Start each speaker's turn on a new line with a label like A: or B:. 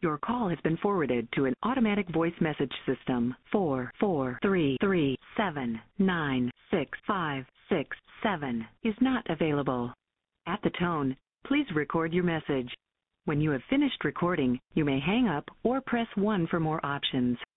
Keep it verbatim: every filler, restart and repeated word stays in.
A: Your call has been forwarded to an automatic voice message system. four four three three seven nine six five six seven is not available. At the tone, please record your message. When you have finished recording, you may hang up or press one for more options.